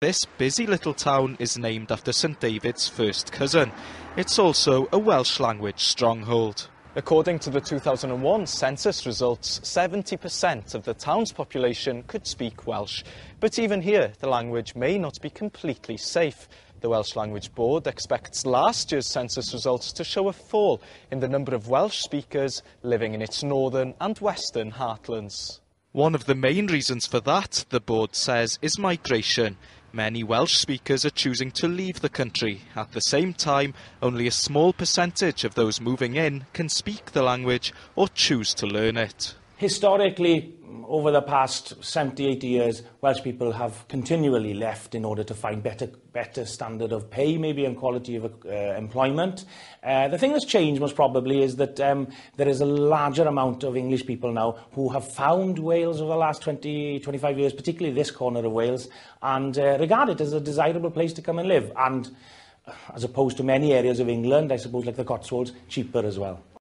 this busy little town is named after St David's first cousin. It's also a Welsh language stronghold. According to the 2001 census results, 70% of the town's population could speak Welsh. But even here, the language may not be completely safe. The Welsh Language Board expects last year's census results to show a fall in the number of Welsh speakers living in its northern and western heartlands. One of the main reasons for that, the board says, is migration. Many Welsh speakers are choosing to leave the country. At the same time, only a small percentage of those moving in can speak the language or choose to learn it. Historically, over the past 70, 80 years, Welsh people have continually left in order to find better standard of pay, maybe, and quality of employment. The thing that's changed most probably is that there is a larger amount of English people now who have found Wales over the last 20, 25 years, particularly this corner of Wales, and regard it as a desirable place to come and live. And as opposed to many areas of England, I suppose, like the Cotswolds, cheaper as well.